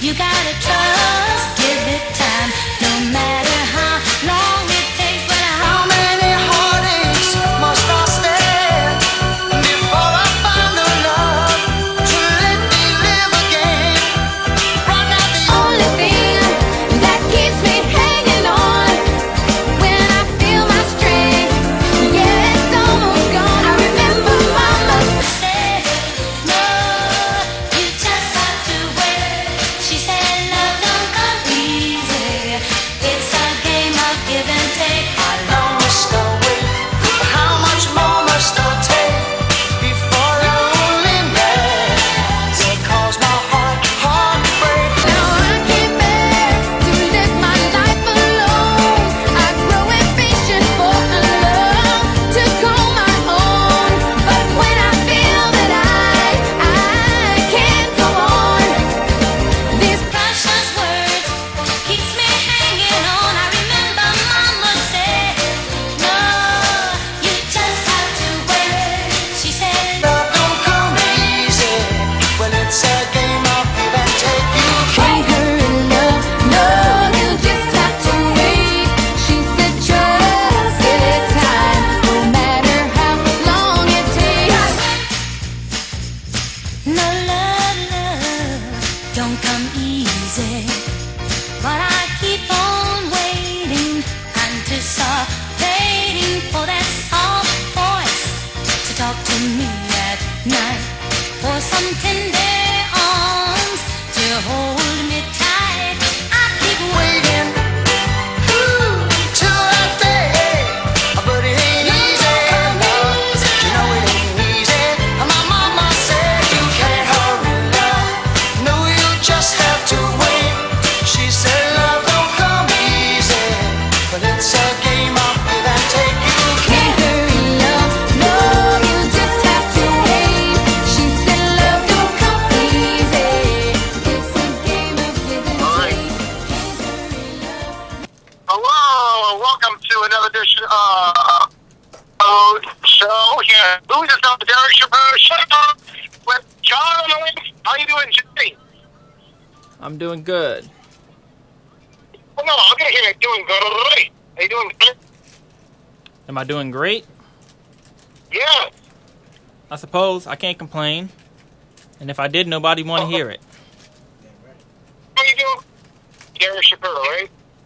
You gotta trust, give it time, no matter how long it takes. But how many heartaches must I stand before I find the love to let me live again? Right now the only thing that keeps me hanging on when I feel my strength, yeah, it's almost gone. I remember Mama said, no, you just have to wait. She said, love don't come easy. It's a game of give and take. How long must I wait? How much more must I take before loneliness it calls my heart to break? Now I can't bear to live my life alone. I grow impatient for a love to call my own. But when I feel that I can't go on, these precious words keeps me hanging on. I remember Mama said, no, you just have to wait. She said, love don't come easy when it's a game of give and take. You can't hurry love, no, you just have to wait. She said, trust, give it time, no matter how long it takes. No love don't come easy, but I keep on waiting, anticipating for that soft voice to talk to me at night, for some tender arms to hold me tight. I keep waiting till that day, but it ain't easy. You know it ain't easy. My mama said you can't hurry love. No, you just have to wait. She said love don't come easy, but it's a game of give and take. You can't hurry love. No, you just have to wait. She said love don't come easy. It's a game of give and take. Can't hurry love. Hello, welcome to another edition of show here. Who's this on the Derek Shapiro Show with John Owens? How you doing, Jimmy? I'm doing good. Oh, no, I'm gonna hear you doing good. Are you doing good? Am I doing great? Yeah. I suppose. I can't complain. And if I did, nobody want to hear it. How you doing? Derek Shapiro, right?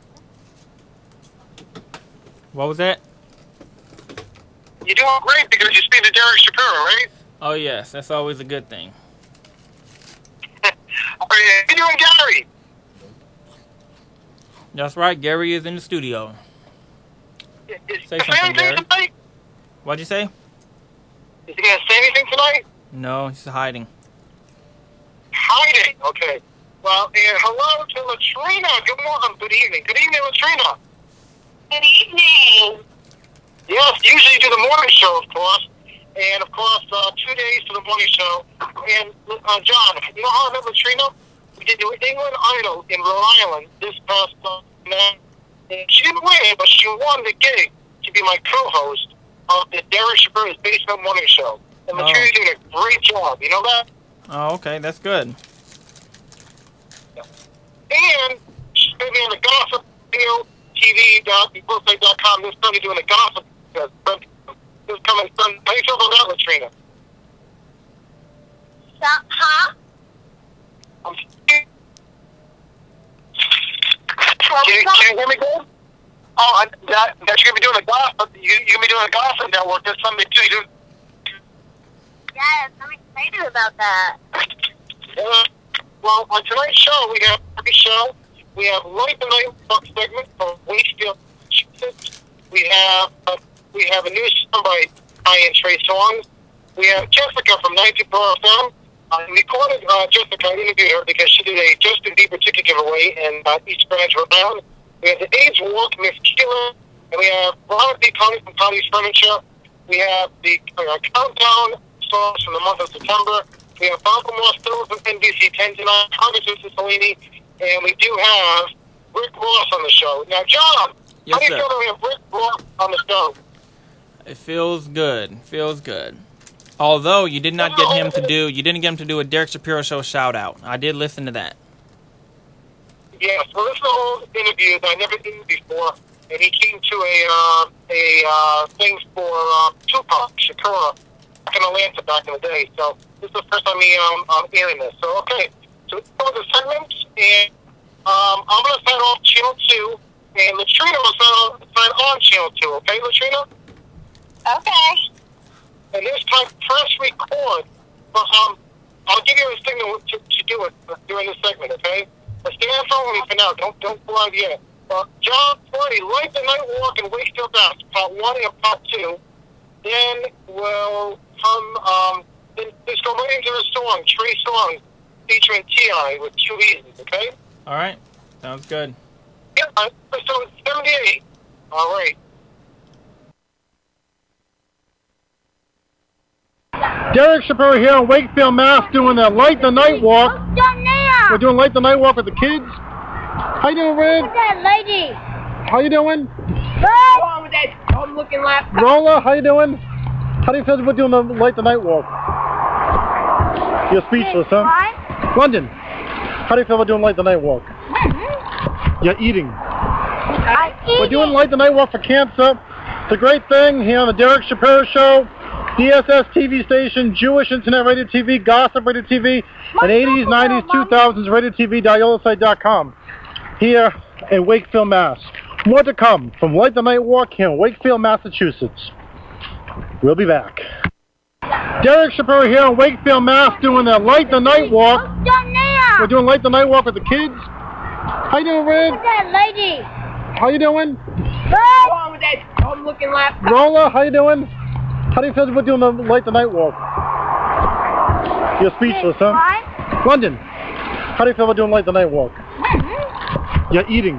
What was that? You're doing great because you speak to Derek Shapiro, right? Oh, yes. That's always a good thing. How you doing, Gary? That's right. Gary is in the studio. Is Say the something, fan Gary. tonight? What'd you say? Is he gonna say anything tonight? No, he's hiding. Hiding. Okay. Well, and hello to Latrina. Good morning. Good evening. Good evening, Latrina. Good evening. Yes, usually you do the morning show, of course. And, of course, 2 days to the morning show. And, John, you know how I met Latrina? We did the England Idol in Rhode Island this past night. And she didn't win, but she won the gig to be my co-host of the Derek Shapiro's Basement Morning Show. And Latrina did a great job. You know that? Oh, okay. That's good. And she's going to be on the Gossip TV.com. They're still doing the gossip. This coming Sunday. How do you feel about that, Latrina? Huh? Can you hear me good? Oh, that you're going to be doing the gossip. You're going to be doing the gossip network this Sunday, too. Yes, I'm excited about that. Well, on tonight's show, we have a show. We have Light the Night Buck segment from Wakefield, Massachusetts. We have a new song by Ian Trey Songs. We have Jessica from 94 FM. We recorded Jessica. I interviewed her because she did a Justin Bieber ticket giveaway in East Greenwich, Rhode Island. We have the AIDS Walk, Miss Keeler. And we have Robert B. Connie from Connie's Furniture. We have the Countdown songs from the month of September. We have Baltimore Stills from NBC 10 tonight, Congressman Cicilline, and we do have Rick Ross on the show. Now, John, Yes, how do you sir. feel that we have Rick Ross on the show? It feels good. Feels good. Although you didn't get him to do a Derek Shapiro Show shout out. I did listen to that. Yes, well, this is an old interview that I never did before, and he came to a thing for Tupac Shakur back in Atlanta back in the day. So this is the first time I'm hearing this. So okay, so it's all the segments, and I'm gonna sign off channel 2, and Latrina will sign on channel 2. Okay, Latrina? Okay. And this time, press record. But I'll give you a signal to do it during this segment. Okay? But stay on the phone with me for now. Don't go out yet. John Flurry, Light the Night Walk and Wakefield Bass, part 1 and part 2. Then we'll come. Then let's go right into the song, Trey Songz, featuring T.I. with 2 Easy. Okay? All right. Sounds good. Yeah. So 78. All right. Derek Shapiro here in Wakefield, Mass, doing the Light the Night Walk. We're doing Light the Night Walk with the kids. How you doing, Red? Look at that lady. How you doing? Go on with that dumb looking laptop. Rolla, how you doing? How do you feel about doing the Light the Night Walk? You're speechless, huh? What? London, how do you feel about doing Light the Night Walk? You're eating. We're doing Light the Night Walk for cancer. It's a great thing here on the Derek Shapiro Show. DSS TV station, Jewish Internet Radio TV, Gossip Radio TV, and 80s, 90s, 2000s Radio TV, diolasite.com. Here in Wakefield, Mass. More to come from Light the Night Walk here in Wakefield, Massachusetts. We'll be back. Derek Shapiro here in Wakefield, Mass, doing the Light the Night Walk. We're doing Light the Night Walk with the kids. How you doing, Red? Look at that lady. How you doing? Go on with that dumb looking laptop. Rolla, how you doing? How do you feel about doing the Light the Night Walk? You're speechless, huh? What? London, how do you feel about doing Light the Night Walk? You're eating.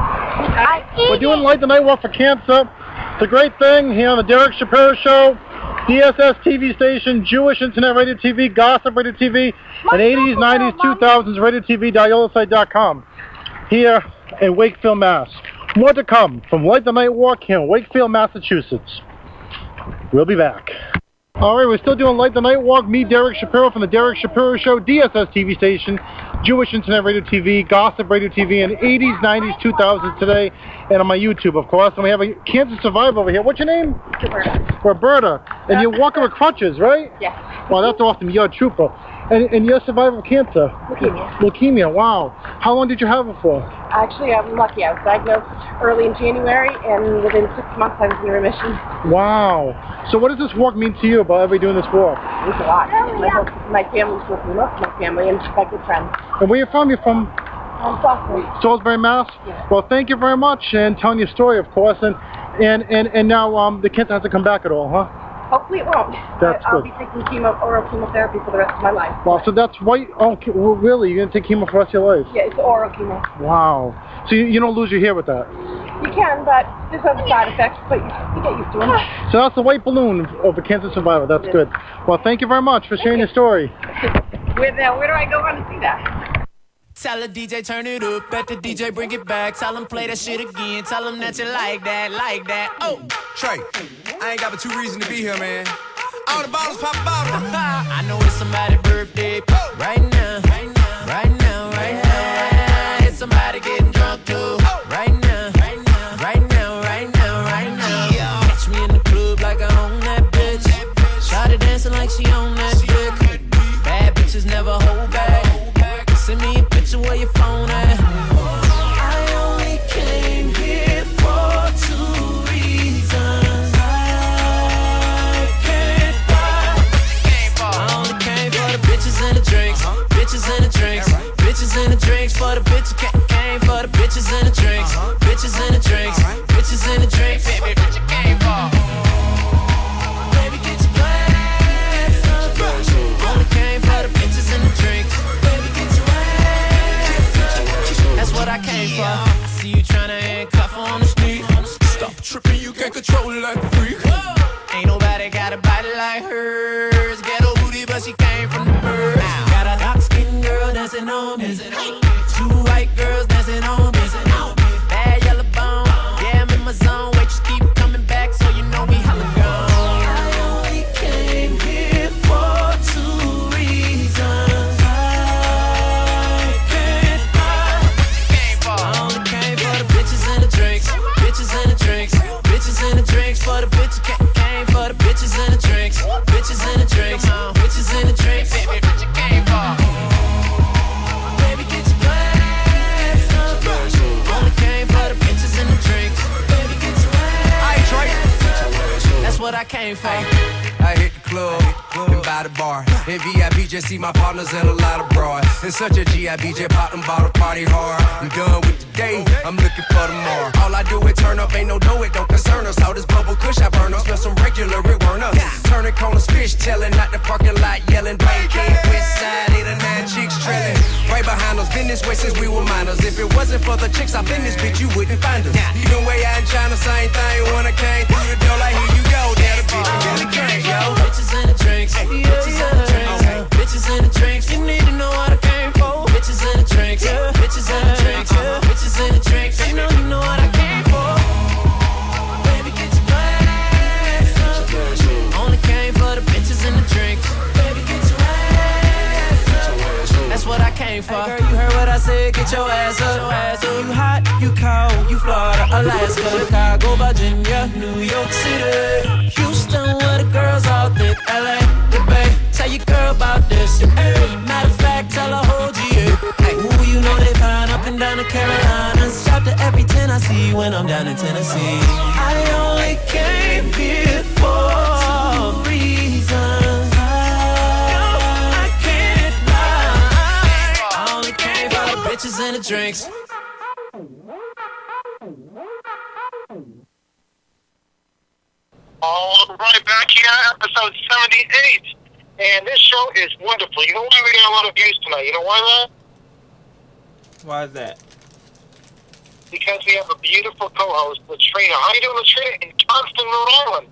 We're doing Light the Night Walk for cancer. It's a great thing here on the Derek Shapiro Show, DSS TV station, Jewish Internet Radio TV, Gossip Radio TV, and 80s, 90s, 2000s Radio TV, diolasite.com. Here in Wakefield, Mass. More to come from Light the Night Walk here in Wakefield, Massachusetts. We'll be back. All right, we're still doing Light the Night Walk. Me, Derek Shapiro from the Derek Shapiro Show, DSS TV station, Jewish Internet Radio TV, Gossip Radio TV, and 80s, 90s, 2000s today, and on my YouTube, of course. And we have a cancer survivor over here. What's your name? Roberta. And you're walking with crutches, right? Yes. Wow, that's awesome. You're a trooper. And you're a survivor of cancer? Leukemia. Leukemia, wow. How long did you have it for? Actually, I'm lucky. I was diagnosed early in January, and within 6 months, I was in remission. Wow. So what does this walk mean to you about everybody doing this walk? It was a lot. My family's with me, most of my family, and my good friends. And where you from? You're from Salisbury. Salisbury, Mass? Yes. Well, thank you very much, and telling your story, of course. And now the cancer has to come back at all, huh? Hopefully it won't. That's I'll good. be taking oral chemotherapy for the rest of my life. Wow, so that's why, well, really? You're going to take chemo for the rest of your life? Yeah, it's oral chemo. Wow. So you don't lose your hair with that? You can, but there's other side effects, but you get used to them. So that's the white balloon of a cancer survivor. That's good. Well, thank you very much for sharing your story. Where do I go on to see that? Tell the DJ turn it up, bet the DJ bring it back. Tell him play that shit again, tell him that you like that, like that. Oh, Trey, I ain't got but 2 reasons to be here, man. All the bottles pop a bottle. I know it's somebody's birthday right now, right now, right now, right now. It's somebody getting drunk too right now, right now, right now, right now, right now. Catch me in the club like I own that bitch. Shawty dancing like she own that dick. Bad bitches never hold back. Send me a picture where your phone at. I only came here for 2 reasons. I can't buy. I only came for the bitches and the drinks. Bitches and the drinks. Bitches and the drinks for the bitches. Came for the bitches and the drinks. Bitches and the drinks. Bitches and the drinks. Baby, bitch, you came for. Baby, get your glass up. Only came for the bitches and the drinks. That's what I came for. I see you tryna handcuff her on the street. Stop tripping, you can't control it like a freak. Ain't nobody got a body like hers. Ghetto booty, but she came from the birds. Got a dark-skinned girl dancing on me. 2 white girls dancing on me. Bad yellow bone, yeah, I'm in my zone. Waitress keep coming back, so you know we hella gone. I only came here for 2 reasons. came for. I hit the club, and by the bar. In VIP, just see my partners and a lot of broad. It's such a GIB, just pop them bottle party hard. I'm done with the day, I'm looking for tomorrow. All I do is turn up, ain't no dough, it don't concern us. All this bubble kush I burn up, smell some regular, it weren't us. Turning corners, fish telling, not the parking lot yelling. Bang, west side, 8 or 9 chicks trailing. Right behind us, been this way since we were minors. If it wasn't for the chicks, I've been this bitch, you wouldn't find us. Even way out in China, same thing. When I came through the door, like here you go, there the bitch, and the drink, yo. Bitches in the drinks, bitches in the drinks, bitches in the drinks. You need to know what I came for. Bitches in the drinks, bitches in the drinks, bitches in the drinks. You know what I came for. Baby, get your glass up. Only came for the bitches in the drinks. Baby, get your ass up. That's what I came for. Hey girl, you heard what I said? Get your ass up. You hot, you cold, you Florida, Alaska, Chicago, Virginia, New York City, Houston, where the girls all thick, LA, the Bay. Tell your girl about this. Matter of fact, tell her whole GA. Hey, who you know they find up and down the Carolinas. Shop to every 10 I see when I'm down in Tennessee. I only came here for a reason. I can't lie. I only came for the bitches and the drinks. All right, back here, episode 78. And this show is wonderful. You know why we got a lot of views tonight? You know why that? Why is that? Because we have a beautiful co-host, Latrina. How you doing, Latrina? In Johnston, Rhode Island.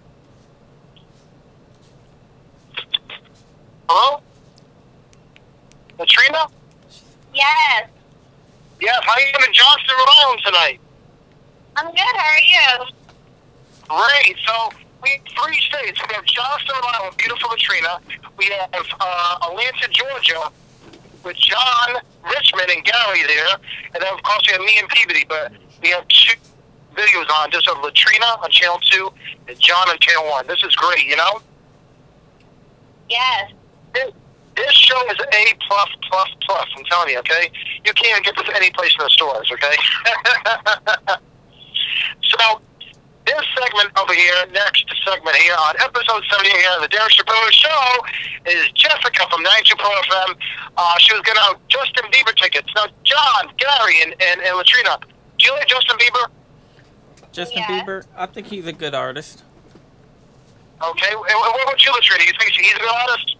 Hello? Latrina? Yes. Yes, how you doing in Johnston, Rhode Island tonight? I'm good. How are you? Great. So we have 3 states. We have Johnston, Rhode Island, beautiful Latrina. We have Atlanta, Georgia, with John, Richmond, and Gary there. And then, of course, we have me and Peabody. But we have 2 videos on just of Latrina on Channel 2 and John on Channel 1. This is great, you know? Yes. This show is A+++. I'm telling you, okay? You can't get this any place in the stores, okay? So, this segment over here, next segment here on episode 70 here on the Derek Shapiro Show is Jessica from 92 Pro FM. She was going out Justin Bieber tickets. Now, John, Gary, and Latrina, do you like Justin Bieber? Justin Bieber? I think he's a good artist. Okay. And what about you, Latrina? You think he's a good artist?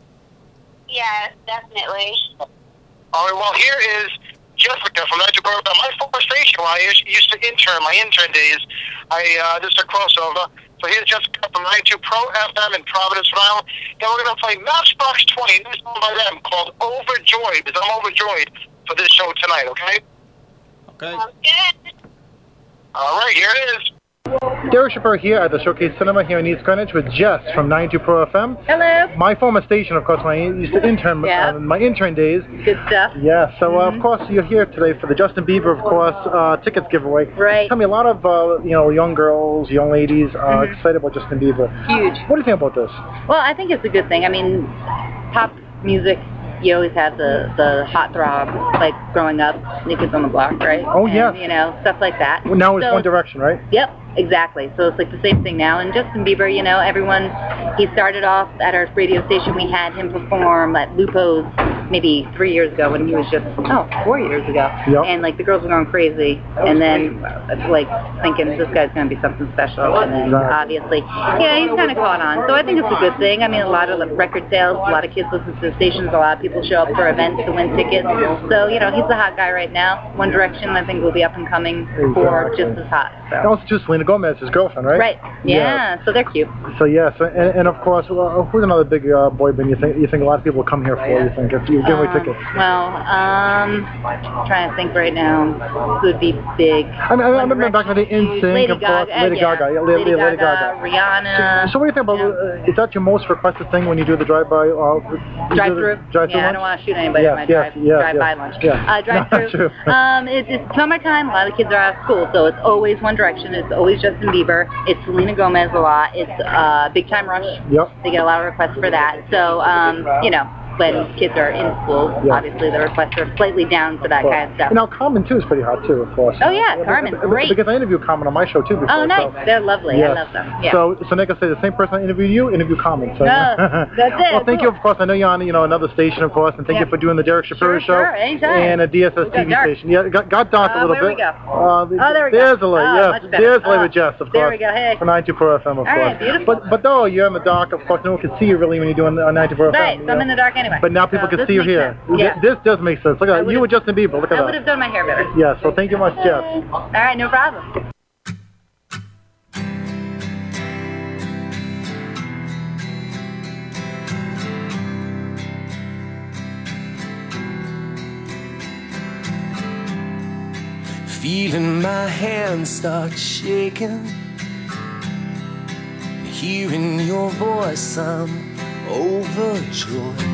Yes, definitely. All right, well, here is Jessica from 92 Pro FM. My former station where I used to intern, my intern days. This is a crossover. So here's Jessica from 92 Pro FM in Providence, Rhode Island. And we're going to play Matchbox 20, new song by them called Overjoyed, because I'm overjoyed for this show tonight, okay? Okay. Sounds good. All right, here it is. Derek Shapiro here at the Showcase Cinema here in East Greenwich with Jess from 92 Pro FM. Hello. My former station, of course, when I used to intern, my intern days. Good stuff. Yeah, so of course you're here today for the Justin Bieber, of course, tickets giveaway. Right. Tell me, a lot of young girls, young ladies are excited about Justin Bieber. Huge. What do you think about this? Well, I think it's a good thing. I mean, pop music, you always have the hot throb, like growing up, New Kids on the Block, right? Oh, yeah. You know, stuff like that. Well, now it's One Direction, right? Yep. Exactly. So it's like the same thing now. And Justin Bieber, you know, he started off at our radio station. We had him perform at Lupo's maybe 3 years ago when he was just, 4 years ago. Yep. And like the girls were going crazy. And then like thinking this guy's going to be something special. And then obviously, he's kind of caught on. So I think it's a good thing. I mean, a lot of record sales, a lot of kids listen to the stations, a lot of people show up for events to win tickets. So, you know, he's the hot guy right now. One Direction, I think, will be up and coming for just as hot. So. And also, Selena Gomez, his girlfriend, right? Right. Yeah. So they're cute. So yes, and of course, who's another big boy band you think a lot of people come here for? You think if you give away tickets? Well, trying to think right now, who would be big? I remember back in the NSYNC, of course, Lady Gaga, Lady Gaga, Rihanna. So what do you think about? Is that your most requested thing when you do the drive-by? Drive-through. Yeah, I don't want to shoot anybody at my drive-by lunch. Drive-through. It's summertime. A lot of kids are out of school, so it's always One Direction. It's always Justin Bieber. It's Selena Gomez a lot. It's Big Time Rush. Yep. They get a lot of requests for that. So, you know, when kids are in school. Yeah. Obviously, the requests are slightly down for that kind of stuff. And now Carmen too is pretty hot too, of course. Oh yeah, Carmen's great. Because I interviewed Carmen on my show too before. Oh nice, So. they're lovely. Yes. I love them. Yeah. So Nick, I say the same person I interviewed you, interviewed Carmen. So. No, that's it. Well, thank you, of course. I know you're on, another station, of course, and thank you for doing the Derek Shapiro show. Sure, anytime. And a DSS got TV dark. station. Yeah, it got dark a little where bit. we go? There we go. There's a light, Oh, yes. much better. There's a light with Jess, of course. There we go. Hey. For 94 FM, of All course. right, beautiful. But though you're in the dark, of course, no one can see you really when you're doing 94 Right, FM. so I'm in the dark anyway. But now people So can this see you makes here. sense. Yeah. This does make sense. Look at that. You with Justin Bieber. Look at I would that. have done my hair better. Yes, well, thank you much, Jess. All right, no problem. Feeling my hands start shaking, hearing your voice, I'm overjoyed.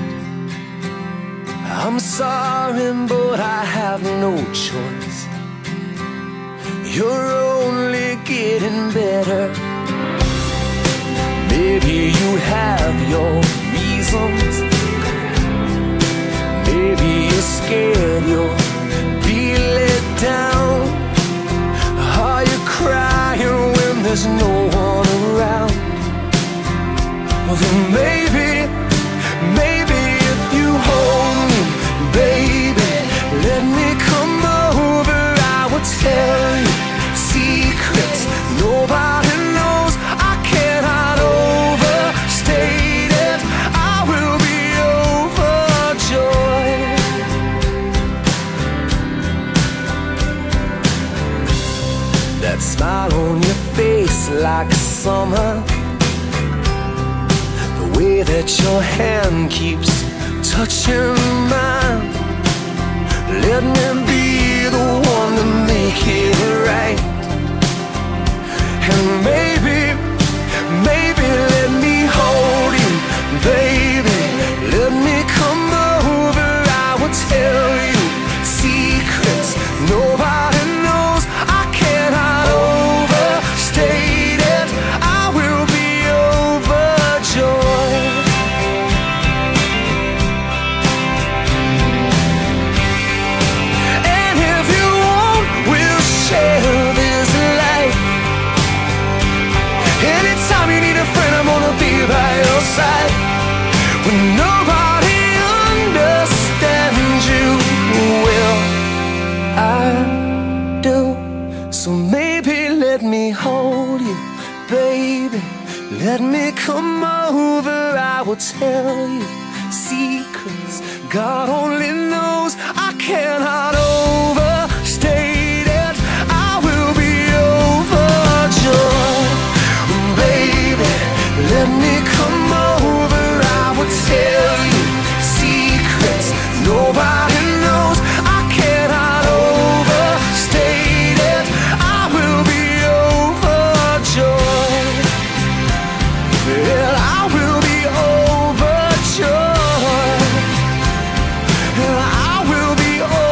I'm sorry, but I have no choice. You're only getting better. Maybe you have your reasons. Maybe you're scared you'll be let down. Are you crying when there's no one around? Well then maybe if you hold me, baby, let me come over. I will tell you secrets nobody knows. I cannot overstate it. I will be overjoyed. That smile on your face like summer, the way that your hand keeps touching mine. Let me be the one to make it right. And maybe let me hold you, baby. Let me come over. I will tell you secrets nobody knows. I cannot overstate it. I will be overjoyed. And if you want, we'll share this life. Anytime you need a friend, I'm gonna be by your side. When nobody understands you, well, I do. So maybe let me hold you, baby. Let me come over. I will tell you secrets God only knows. I cannot overstate it. I will be overjoyed. Baby, let me come over. I will tell you secrets nobody knows. I cannot overstate it. I will be overjoyed. Well, I will be overjoyed. Well, I will be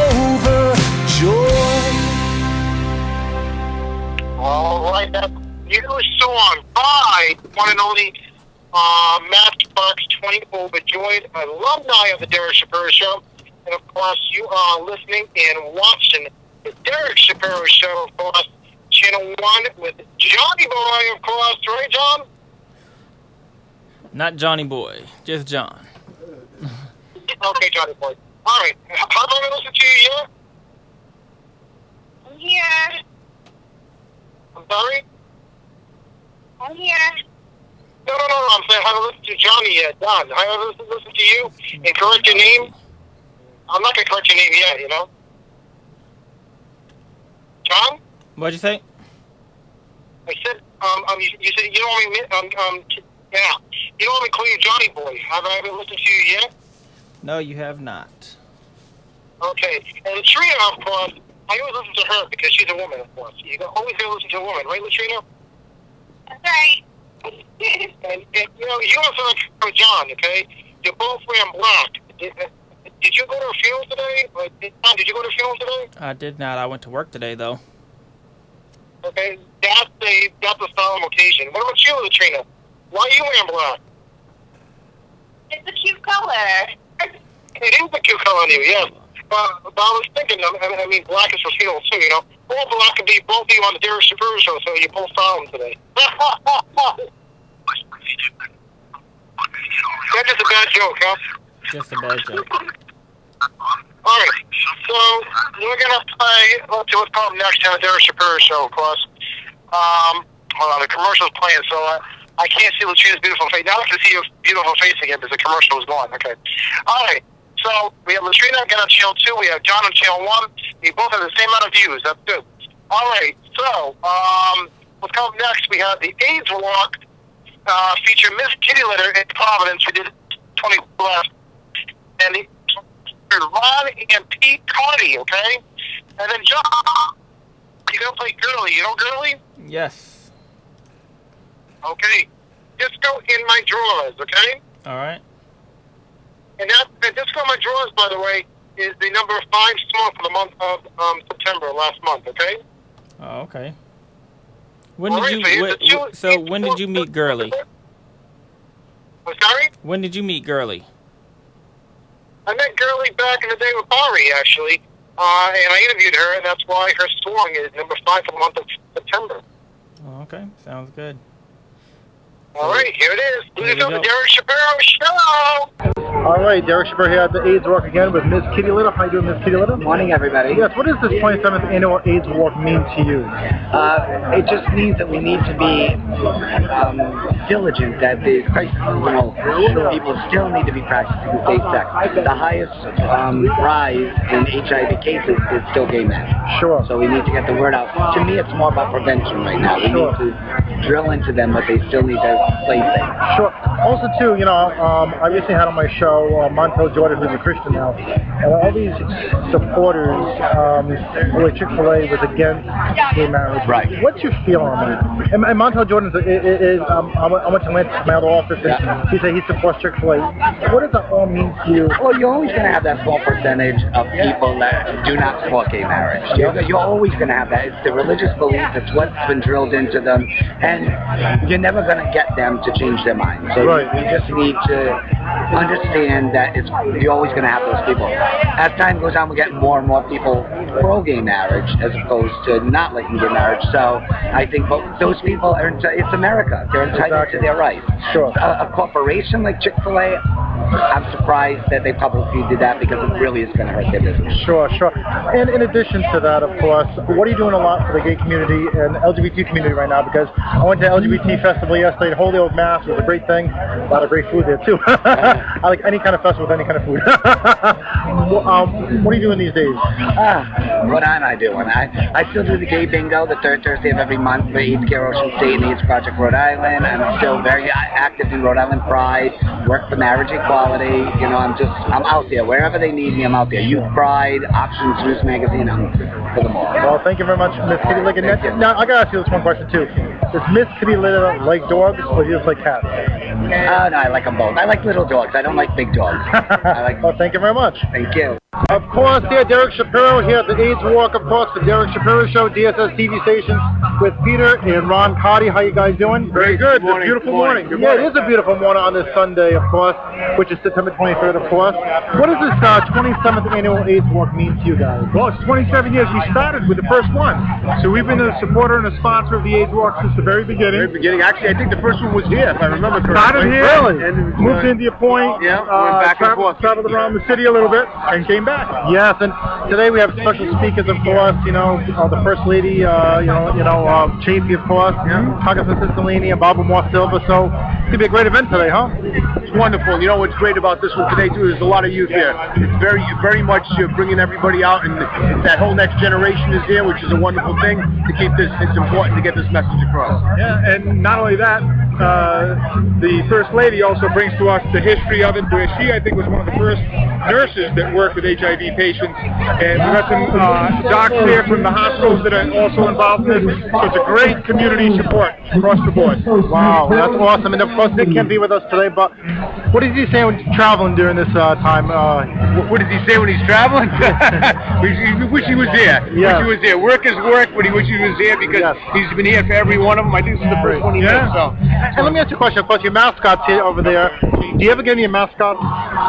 overjoyed. All right, that's new song by one and only Matchbox 20, overjoyed alumni of the Derek Shapiro Show. And of course, you are listening and watching the Derek Shapiro Show, of course, Channel 1 with Johnny Boy, of course, right, John? Not Johnny Boy, just John. Okay, Johnny Boy. All right, how long have I listened to you yet? I'm here. I'm sorry? I'm here. No, I'm saying I haven't listened to Johnny yet, Don. I haven't listened to you and correct your name. I'm not going to correct your name yet, you know? John? What'd you say? I said, you said you don't want me, yeah. You don't want me to call you Johnny Boy. Have I ever listened to you yet? No, you have not. Okay. And Latrina, of course, I always listen to her because she's a woman, of course. You always got to listen to a woman, right, Latrina? That's right. And you know, you also like John, okay? You're both wearing black. Did you go to a funeral today? Or did you go to a funeral today? I did not. I went to work today, though. Okay, that's a solemn occasion. What about you, Latrina? Why are you wearing black? It's a cute color. It is a cute color on you, yes. But I was thinking, I mean, black is for females too, you know. Or black could be both of you on the Derek Shapiro show, so you both saw him today. That's just a bad joke, huh? Just a bad joke. Alright, so we're going to play, let's see what's called next on the Derek Shapiro show, of course. Hold on, the commercial's playing, so I can't see Latrina's beautiful face. Now I can see your beautiful face again because the commercial was going. Okay. Alright, so we have Latrina again on channel 2, we have John on channel 1. We both have the same amount of views, that's good. Alright, so, what's called next, we have the AIDS Walk, feature Miss Kitty Litter in Providence. We did 20 left. And the Ron and Pete Cardi, okay? And then John, you gonna play Girly. You know Girly? Yes. Okay. Disco in My Drawers, okay? All right. And Disco in My Drawers, by the way, is the number 5 song for the month of September, last month, okay? Oh, okay. When did you meet Girly? Sorry? When did you meet Girly? I met Girly back in the day with Bari, actually, and I interviewed her, and that's why her song is number 5 for the month of September. Oh, okay, sounds good. All right, here it is. Here This we is the go. Derek Shapiro Show. All right, Derek Shapiro here at the AIDS Walk again with Miss Kitty Litter. How you doing, Miss Kitty Litter? Morning, everybody. Yes, what does this 27th annual AIDS Walk mean to you? It just means that we need to be diligent, that the crisis isn't over. People still need to be practicing safe sex. The highest rise in HIV cases is still gay men. Sure. So we need to get the word out. To me, it's more about prevention right now. We need to drill into them, but they still need to play safe. Sure. Also, too, you know, I recently had on my show Montel Jordan, who's a Christian now, and all these supporters where Chick-fil-A was against gay marriage. Right. What's your feel on that? And Montel Jordan I went to my other office, and he said he supports Chick-fil-A. What does that all mean to you? Well, you're always going to have that small percentage of people that do not support gay marriage. You're always going to have that. It's the religious belief. It's what's been drilled into them, and you're never going to get them to change their mind. So Right. you just need to understand that you're always going to have those people. As time goes on, we're getting more and more people pro-gay marriage as opposed to not liking gay marriage. So I think those people it's America. They're entitled to their rights. Sure. A corporation like Chick-fil-A, I'm surprised that they publicly did that because it really is going to hurt their business. Sure, sure. And in addition to that, of course, what are you doing a lot for the gay community and LGBT community right now? Because I went to LGBT festival yesterday, Holyoke, Mass. It was a great thing. A lot of great food there, too. I like any kind of festival with any kind of food. What are you doing these days? What am I doing? I still do the gay bingo the third Thursday of every month for AIDS Care Ocean State and AIDS Project Rhode Island. I'm still very active in Rhode Island Pride, work for marriage equality. You know, I'm out there. Wherever they need me, I'm out there. Youth Pride, Options News Magazine, I'm for them all. Well, thank you very much, Miss Kitty Litter. Now, I got to ask you this one question, too. Does Miss Kitty Litter like dogs or do you just like cats? No, I like them both. I like little dogs. I don't like big dogs. Well, thank you very much. Thank you. Of course, here, Derek Shapiro here at the AIDS Walk, of course, the Derek Shapiro Show, DSS TV stations with Peter and Ron Cardi. How you guys doing? Very good. It's a beautiful morning. Good morning. Yeah, it is a beautiful morning on this Sunday, of course, which is September 23rd, of course. What does this 27th annual AIDS Walk mean to you guys? Well, it's 27 years. We started with the first one. So we've been a supporter and a sponsor of the AIDS Walk since the very beginning. Actually, I think the first one was here, if I remember correctly. Started here, really? And moved to India Point, went back and forth. Traveled around the city a little bit, and came back. Yes, and today we have special speakers, of course, you know, the First Lady, Chafee, of course, Congressman Cicilline, and Barbara Moore Silva, so it's going to be a great event today, huh? It's wonderful. You know what's great about this one today, too, there's a lot of youth here. It's very much bringing everybody out, and that whole next generation is here, which is a wonderful thing to keep this. It's important to get this message across. Yeah, and not only that, the First Lady also brings to us the history of it, where she, I think, was one of the first nurses that worked with HIV patients, and we got some docs here from the hospitals that are also involved in this. So it's a great community support across the board. Wow, that's awesome. And of course, Nick can't be with us today, but what does he say when he's traveling during this time? What does he say when he's traveling? We wish he was there. Yeah. Wish he was there. Work is work, but he wishes he was there because he's been here for every one of them. I think this is the first one he missed. So. And let me ask you a question. Of course, your mascot's here over there. Do you ever get any mascots?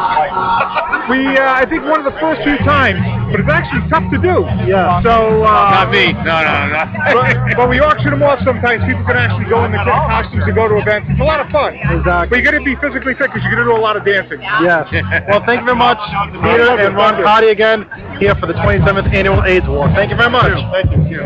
I think one of the first few times, but it's actually tough to do. Yeah. So. Not me. No. But we auction them off sometimes. People can actually go in the kid costumes and go to events. It's a lot of fun. Exactly. But you got to be physically fit because you're going to do a lot of dancing. Yes. Well, thank you very much, Peter and Ron Cardi again, here for the 27th Annual AIDS Walk. Thank you very much. Thank you.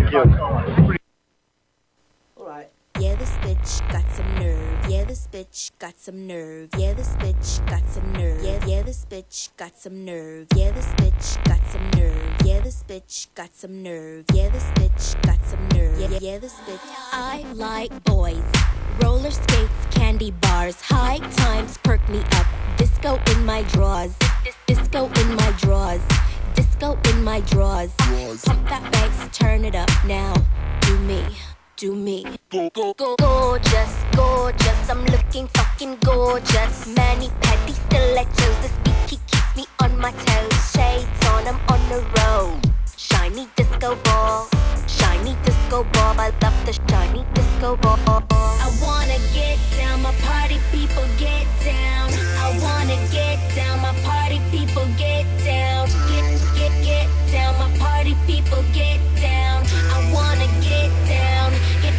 Yeah, this bitch got some nerve. Yeah, this bitch got some nerve. Yeah, this bitch got some nerve. Yeah, this bitch got some nerve. Yeah, this bitch got some nerve. Yeah, this bitch got some nerve. Yeah, this bitch got some nerve. Yeah, this bitch. I like boys, roller skates, candy bars, high times perk me up. Disco in my drawers. Disco in my drawers. Disco in my drawers. Pump that bass, turn it up now. Do me. Do me. Gorgeous, gorgeous. I'm looking fucking gorgeous. Mani petty stilettos. This beaky keeps me on my toes. Shades on, I'm on the road. Shiny disco ball. Shiny disco ball. I love the shiny disco ball. I wanna get down. My party people get down. I wanna get down. My party people get down. Get down. My party people get down. I wanna get down. Get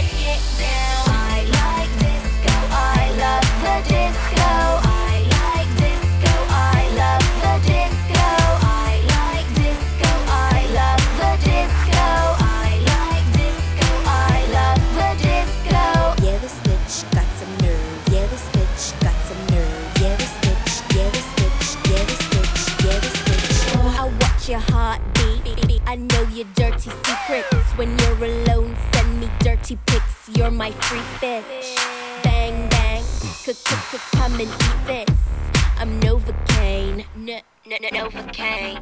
down. I like disco. I love the disco. I like disco. I love the disco. I like disco. I love the disco. I like disco. I love the disco. Yeah, this bitch got some nerve. Yeah, this bitch got some nerve. Yeah, this bitch. Yeah, this bitch. Yeah, this bitch. Yeah, this bitch. I watch your heartbeat. I know your dirty secrets. When you're alone, send me dirty pics. You're my free bitch. Bang bang, come and eat this. I'm Novocaine, Novocaine.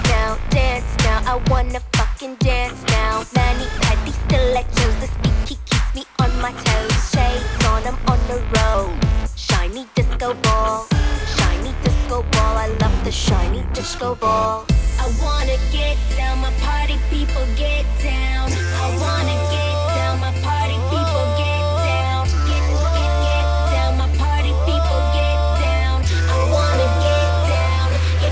Dance now. I wanna fucking dance now. Mani petty stilettos. This beaky keeps me on my toes. Shades on, I'm on the road. Shiny disco ball. Shiny disco ball. I love the shiny disco ball. I wanna get down, my party people get down. I wanna get down, my party people get down. Get down, my party people get down. I wanna get down, get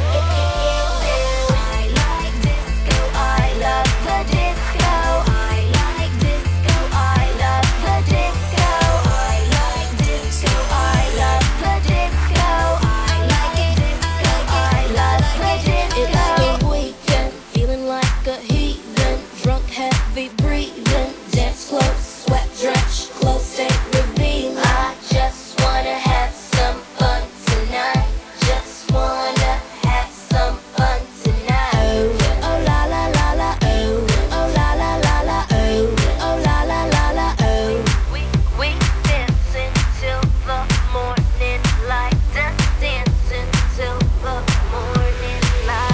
down. I like disco, I love the disco. I like disco, I love the disco. I like disco, I love the disco. I like it, disco, I love the disco. Feeling like a heathen, drunk, heavy breathing, dance close, sweat drenched, clothes stay revealing. I just wanna have some fun tonight. Just wanna have some fun tonight. Oh la la la la oh la la la la oh la la la la oh. We dancing till the morning light, dancing till the morning light.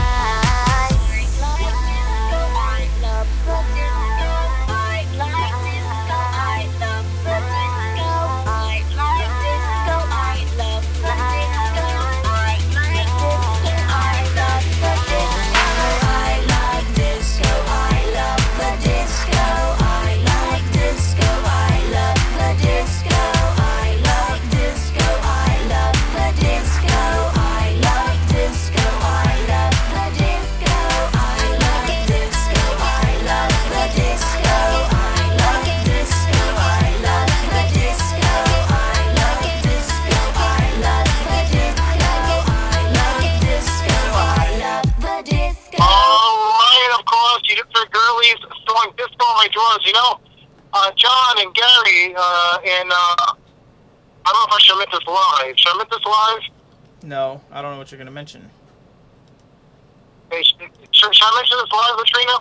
You know, John and Gary, and I don't know if I should admit this live. Should I admit this live? No, I don't know what you're going to mention. Hey, should I mention this live, Latrina?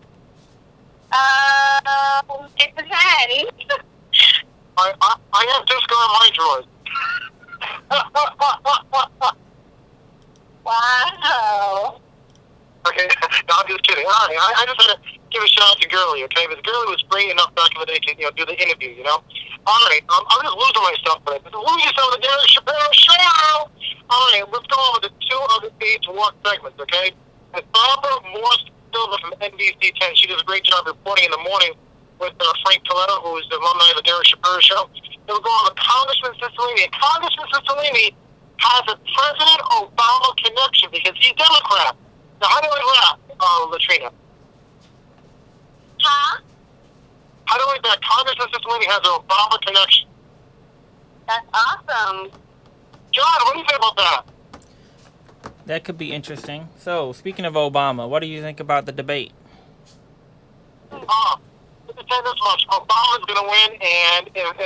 It depends. I have disco in my drawers. Wow. Okay, no, I'm just kidding. All right, I just had to give a shout out to Gurley, okay? Because Gurley was great enough back in the day to, do the interview, All right, I'm just losing myself today. Lose yourself in the Derek Shapiro Show! All right, let's go over the 2 other Aids Walk segments, okay? And Barbara Morse Silva from NBC 10, she does a great job reporting in the morning with Frank Coletta, who is the alumni of the Derek Shapiro Show. Then we'll go on to Congressman Cicilline. And Congressman Cicilline has a President Obama connection because he's Democrat. Now, how do I laugh, Latrina? Huh? How do I laugh? Congressman Cicilline has an Obama connection. That's awesome. John, what do you think about that? That could be interesting. So, speaking of Obama, what do you think about the debate? Let me tell you this much. Obama's going to win, and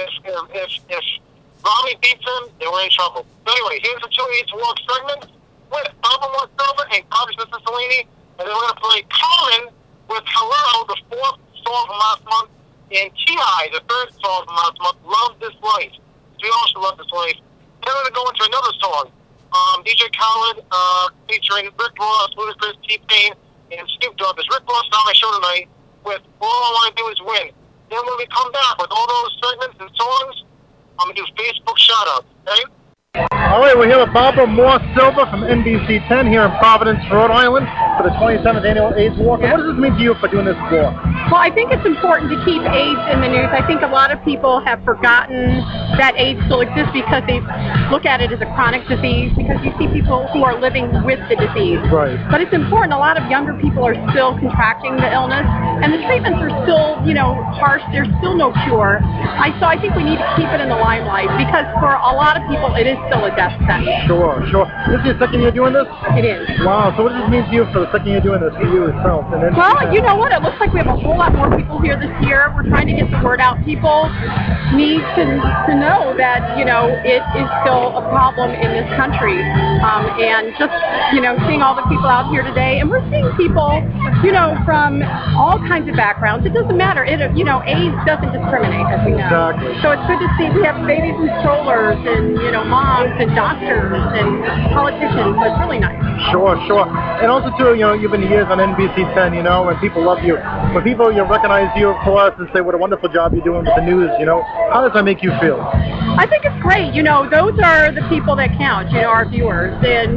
if Romney beats him, then we're in trouble. So anyway, here's the 2 Aids Walk segments with Barbara Morse Silva and Congressman Cicilline, and then we're going to play Common with Hello, the 4th song from last month, and T.I., the 3rd song from last month, Love This Life. We all should love this life. Then we're going to go into another song. DJ Khaled featuring Rick Ross, Ludacris, T-Pain, and Snoop Dogg. It's Rick Ross on my show tonight with All I Want to Do Is Win. Then when we come back with all those segments and songs, I'm going to do Facebook shout-outs, okay? All right, we're here with Barbara Morse Silva from NBC 10 here in Providence, Rhode Island for the 27th Annual AIDS Walk. What does this mean to you for doing this walk? Well, I think it's important to keep AIDS in the news. I think a lot of people have forgotten that AIDS still exists because they look at it as a chronic disease, because you see people who are living with the disease. Right. But it's important. A lot of younger people are still contracting the illness, and the treatments are still, harsh. There's still no cure. So I think we need to keep it in the limelight, because for a lot of people, it is still a death sentence. Sure. This is your second year doing this? It is. Wow. So what does this mean to you for the second year doing this for you itself? And then well, you know what? It looks like we have a whole lot more people here this year. We're trying to get the word out. People need to know that, it is still a problem in this country. And just, seeing all the people out here today, and we're seeing people, from all kinds of backgrounds. It doesn't matter. AIDS doesn't discriminate, as we know. Exactly. So it's good to see we have babies in strollers and, moms and doctors and politicians. So it's really nice. Sure. And also, too, you've been years on NBC 10, and people love you. When people recognize you, of course, and say what a wonderful job you're doing with the news, how does that make you feel? I think it's great. Those are the people that count, our viewers. And,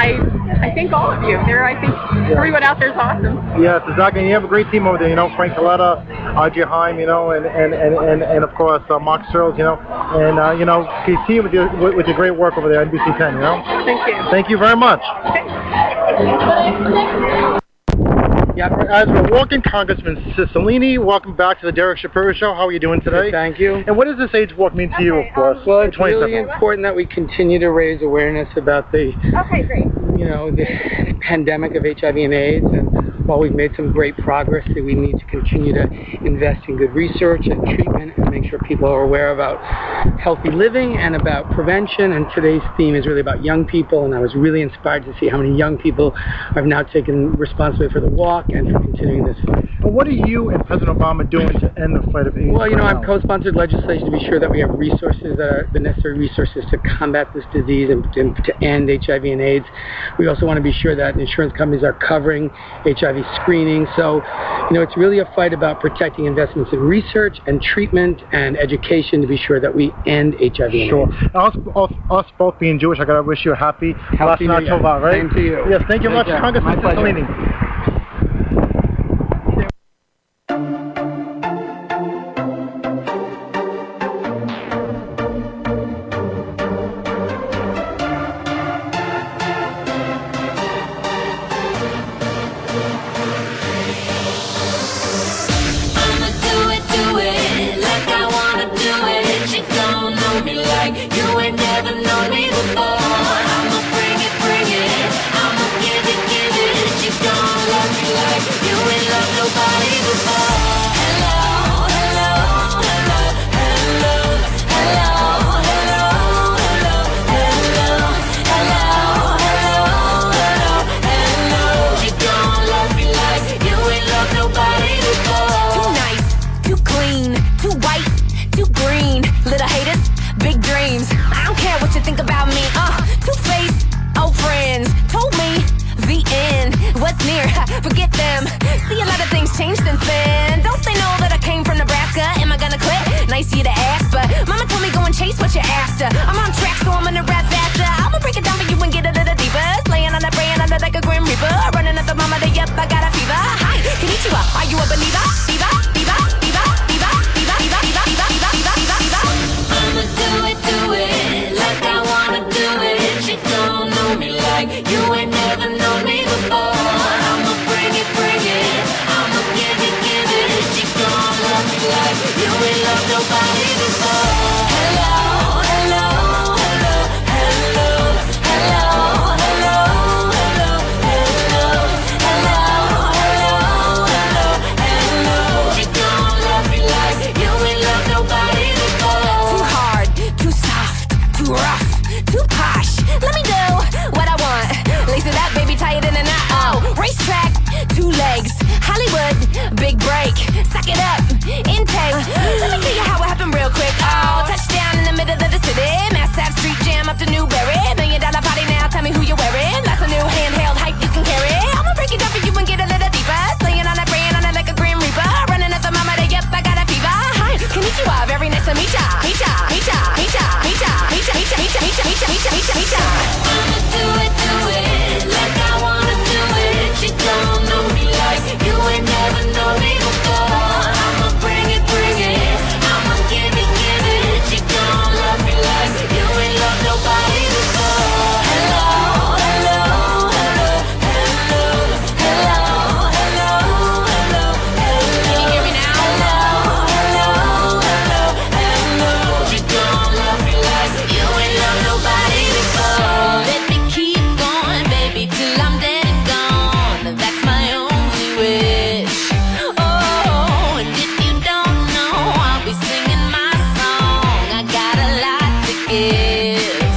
I think all of you. I think everyone out there is awesome. Yes, exactly. And you have a great team over there, Frank Coletta, RJ Heim, and of course, Mark Searles, and, KC with your great work over there at NBC 10, Thank you. Thank you very much. Yeah, as we're walking, Congressman Cicilline, welcome back to the Derek Shapiro Show. How are you doing today? Good, thank you. And what does this AIDS Walk mean to you, of course? Well, it's really important that we continue to raise awareness about the, the pandemic of HIV and AIDS. And while we've made some great progress, we need to continue to invest in good research and treatment and make sure people are aware about healthy living and about prevention. And today's theme is really about young people, and I was really inspired to see how many young people have now taken responsibility for the walk and for continuing this fight. Well, what are you and President Obama doing to end the fight of AIDS? Well, I've co-sponsored legislation to be sure that we have resources that are the necessary resources to combat this disease and to end HIV and AIDS. We also want to be sure that insurance companies are covering HIV screening. So, it's really a fight about protecting investments in research and treatment and education to be sure that we end HIV and AIDS. Us both being Jewish, I gotta wish you a happy New Year. right? Same to you. Yes, thank you very much, Congressman Cicilline. Forget them. Damn, see a lot of things changed since then. Don't they know that I came from Nebraska? Am I gonna quit? Nice of you to ask, but mama told me go and chase what you're after. I'm on track, so I'm gonna rap faster. I'ma break it down for you and get a little deeper. Slaying on the praying under like a grim reaper. Running at the mama day up, I got a fever. Hi, konnichiwa, are you a believer? Diva, diva, diva, diva, diva, diva, diva, diva, diva, diva, diva, diva. I'ma do it like I wanna do it. She don't know me like you ain't never known me before. I'ma bring it, I'ma give it. She gon' love me like you ain't loved nobody before. Hello, hello, hello, hello, hello, hello, hello, hello, hello, hello, hello. She gon' love me like you ain't loved nobody before. Too hard, too soft, too rough, too posh. Let me do what I want. Lace it up, baby, tie it in a knot. Oh, racetrack, 2 legs, Hollywood, big break. Suck it up, intake. Let me tell you how it happened real quick. Oh, touchdown in the middle of the city. Mass Ave Street Jam up to Newberry. $1 million party now, tell me who you're wearing. That's a new handheld hype you can carry. I'ma break it down for you and get a little deeper. Slaying on it, praying on it like a grim reaper. Running at the mama day, yep, I got a fever. Hi, konnichiwa, very nice to meet ya. Meet ya, meet ya, meet ya, meet ya, meet ya, meet ya, meet ya, meet ya, meet ya, meet ya, meet ya, meet ya. I'ma do it like I wanna do it. She don't know me like you ain't never known me before. I'ma bring it, I'ma give it. She gon' love me like you ain't loved nobody before. Hello, hello, hello, hello, hello, hello, hello, hello. Can you hear me now? Hello, hello, hello, hello. She gon' love me like you ain't loved nobody before. Let me keep going, baby, till I'm dead and gone. That's my only wish. Oh, and if you don't know, I'll be singing my song. I got a lot to give.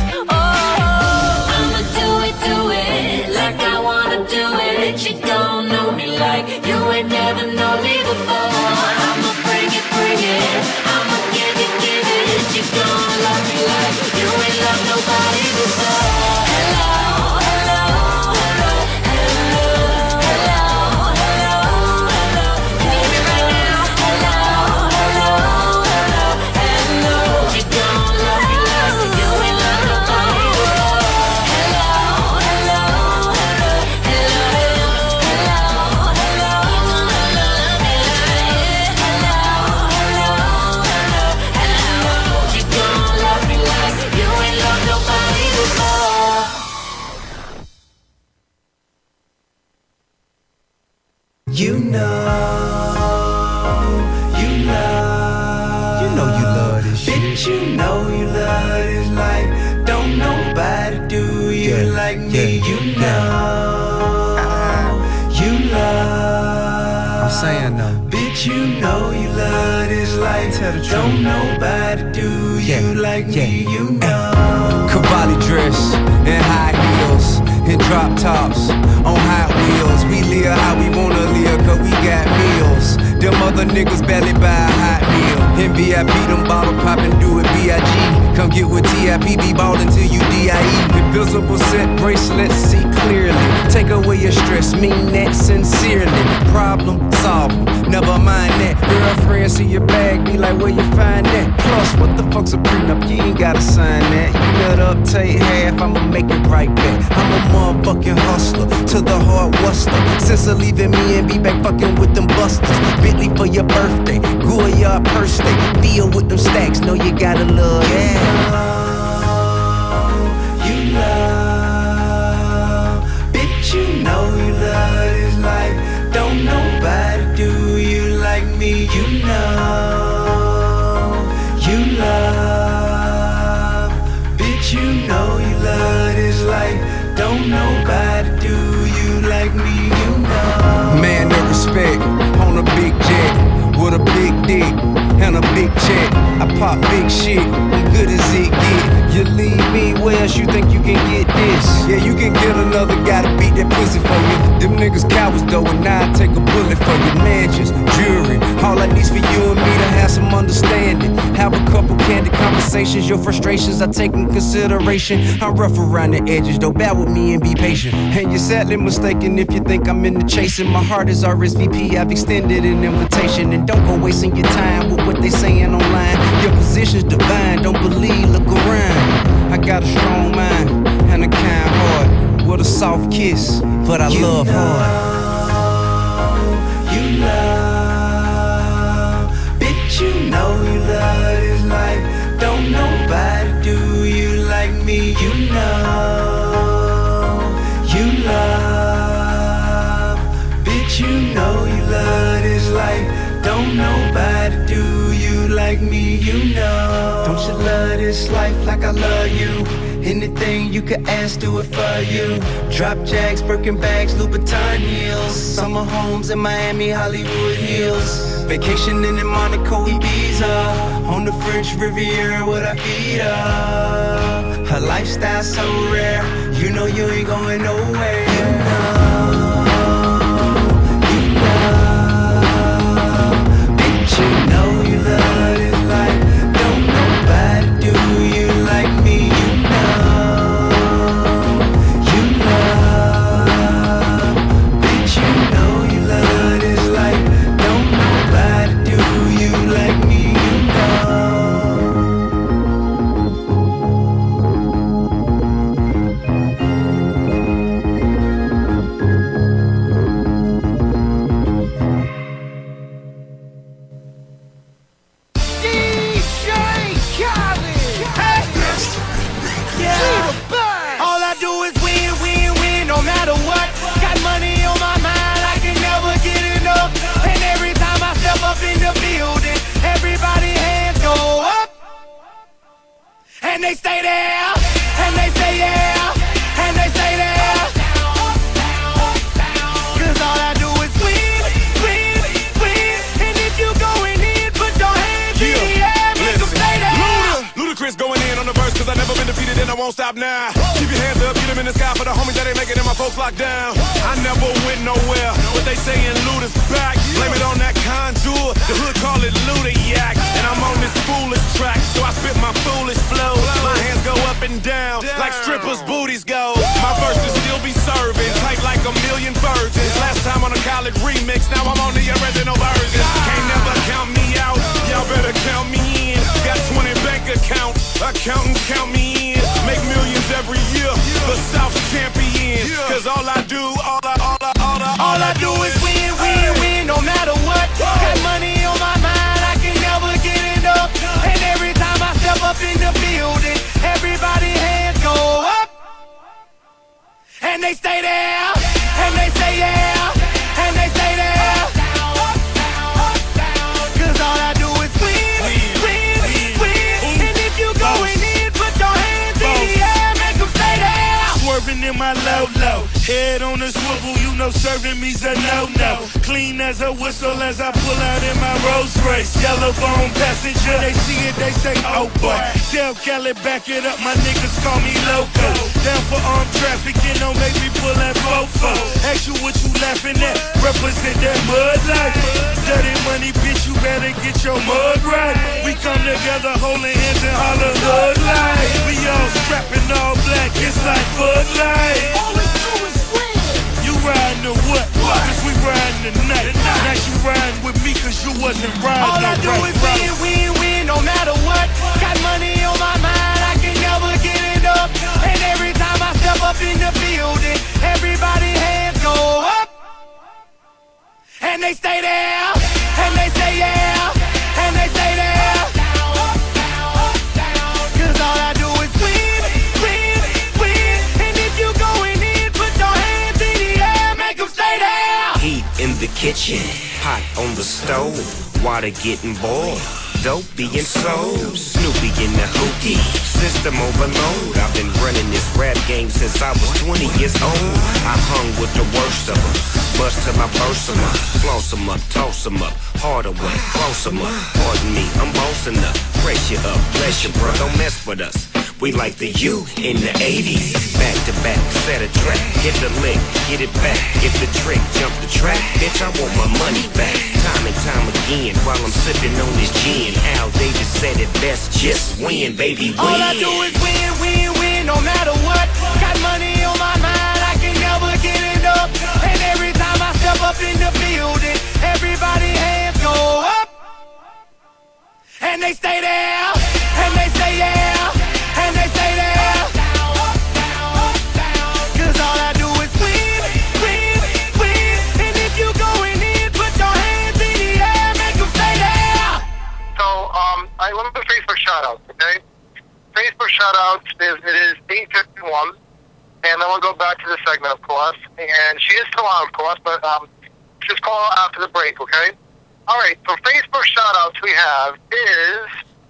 Oh, I'ma do it like I wanna do it. She gon' know me like you ain't never known me before. I'ma bring it, I'ma give it. She gon' love me like you ain't loved nobody before. Hello, hello, hello, hello, hello, hello, hello. Can you hear me right now? Hello, hello, hello, hello. She gon' love me like you ain't loved nobody before. Hello, hello, hello, hello, hello, hello. You gonna love me like hello, hello, hello, hello. She gon' love me like you ain't loved nobody before. You know you love this shit. Bitch, you know you love this life. Don't nobody do you like me. You know you love. I'm saying though. Bitch, you know you love this life. Tell the truth. Don't nobody do you like me. You know. Cavalli dress and high heels and drop tops on Hot Wheels. We live how we wanna live, cause we got meals. Them other niggas barely buy a hot meal. In VIP, them bottle poppin', do it B.I.G. Come get with T.I.P. be ballin' till you D.I.E. Invisible set bracelets, see clearly. Take away your stress, mean that sincerely. Problem solved, never mind that. Girlfriend see your bag, be like, where you find that? Plus, what the fuck's a prenup? You ain't gotta sign that. You let up, take half, I'ma make it right back. I'm a motherfucking hustler, to the hard wuster. Since leaving me and be back fucking with them busters. Bentley for your birthday, Goyard purse day. Deal with them stacks, know you gotta love. You love, bitch, you know you love this life. Don't nobody do you like me. You know you love, bitch, you know you love this life. Don't nobody do you like me. You know. Man, no respect on a big jet with a big dick and a big check. I pop big shit, I'm good as it get. You leave me, where else you think you can get this? Yeah, you can get another guy to beat that pussy for you. Them niggas cowards though, and now I take a bullet for you. Mansions, jewelry, all I need's for you and me to have some understanding. have a couple candid conversations. Your frustrations I take in consideration. I'm rough around the edges, though bear with me and be patient. And you're sadly mistaken if you think I'm into chasing. My heart is RSVP, I've extended an invitation. And don't go wasting your time with what they saying online. Your position's divine, don't believe, look around. I got a strong mind and a kind heart with a soft kiss, but I love hard. You love, bitch, you know you love this life. Don't nobody do you like me. You know, you love, bitch, you know you love this life. Don't nobody do you like me. You know, don't you love this life like I love you? Anything you could ask, do it for you. Drop jacks, Birkin bags, Louboutin heels. Summer homes in Miami, Hollywood Hills. Vacationing in Monaco, Ibiza. On the French Riviera with our feet up. Her lifestyle so rare, you know you ain't going nowhere. You know, bitch, you know you love this life. Don't nobody do you like me. And they stay there, and they say yeah, and they stay there. Cause all I do is win, win, win. And if you going in, put your hands in the air, make them stay there. Ludacris going in on the verse, cause I never been defeated and I won't stop now. Keep your hands up, get them in the sky for the homies that ain't making it and my folks locked down. I never went nowhere, but they saying Luda's back. Blame it on that contour, the hood call it Luda-yak. And I'm on this foolish track, so I spit my foolish flow. My hands go up and down, like strippers' booties go. My verses still be serving, tight like a million virgins. Last time on a college remix, now I'm on the original version. Can't never count me out, y'all better count me in. Got 20 bank accounts, accountants count me in. Make millions every year, the South's champion. Cause all I do, all I do is win, win, win, no matter what. Got money on my mind, I can never get it up. And every time I step up in the building, everybody hands go up. And they stay there, and they say yeah, and they stay there. Cause all I do is win, win, win. And if you going in, put your hands in the air, make them stay there. Swerving in my low-low, head on the swivel, you know serving me's a no-no. Clean as a whistle as I pull out in my Rolls Royce. Yellow bone passenger, they see it, they say, oh boy. Tell Kelly, back it up, my niggas call me loco. Down for armed trafficking, don't make me pull that fofo. Ask you what you laughing at, represent that mud life. Dirty money, bitch, you better get your mud right. We come together, holding hands and holler hood life. We all strapping all black, it's like Bud Light. All we do is win. You riding or what? Cause we riding tonight. Now you riding with me cause you wasn't riding. All I do is win, win, win, no matter what. Got money on my mind, I can never get it up. And every time I step up in the building, everybody hands go up. And they stay there, and they say yeah, and they stay there. Cause all I do is win, win, win. And if you going in, put your hands in the air, make them stay there. Heat in the kitchen, hot on the stove, water getting boiled, dope being sold, Snoopy in the hookie, system overload. I've been running this rap game since I was 20 years old. I hung with the worst of them, bust till I burst them up, floss them up, toss them up, harder way, close them up. Pardon me, I'm bossing up, pressure up, bless you, bro, don't mess with us. We like the U in the 80s. Back to back, set a track. Hit the lick, get it back. Get the trick, jump the track. Bitch, I want my money back. Time and time again while I'm sipping on this gin. Al Davis said it best, just win, baby, win. All I do is win, win, win, no matter what. Got money on my mind, I can never get enough. And every time I step up in the building, everybody hands go up. And they stay there, and they say yeah, and they say there. Cause all I do is win, win, win. And if you going in, put your hands in the air, make them stay there. So, I want to do Facebook shoutouts, okay? Facebook shoutouts is 8:51, and then we'll go back to the segment, of course. And she is still on, of course, but just call after the break, okay? All right, so Facebook shoutouts we have is